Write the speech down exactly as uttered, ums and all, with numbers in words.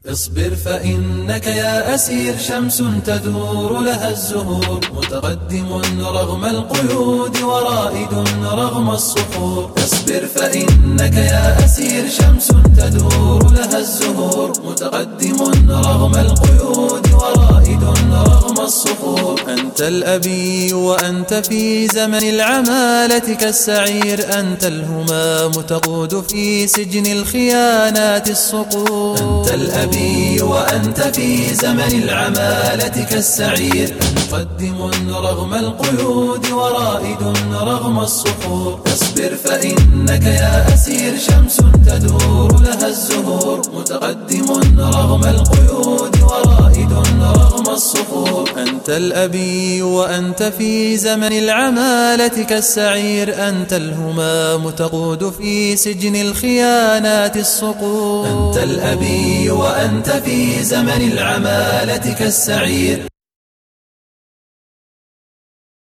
اصبر فإنك يا أسير شمس تدور لها الزهور، متقدم رغم القيود ورائد رغم الصخور. اصبر فإنك يا أسير شمس تدور لها الزهور، متقدم رغم القيود ورائد رغم الصخور. أنت الأبي وأنت في زمن العمالة كالسعير، أنت الهمام تقود في سجن الخيانات الصقور. أنت الأبي وأنت في زمن العمالة كالسعير، مقدم رغم القيود ورائد رغم الصخور. اصبر فإنك يا أسير شمس تدور لها الزهور، متقدم رغم القيود ورائد رغم الصخور. أنت الأبي وأنت في زمن العمالة كالسعير، أنت الهمام تقود في سجن الخيانات الصقور. أنت الأبي وأنت في زمن العمالة كالسعير.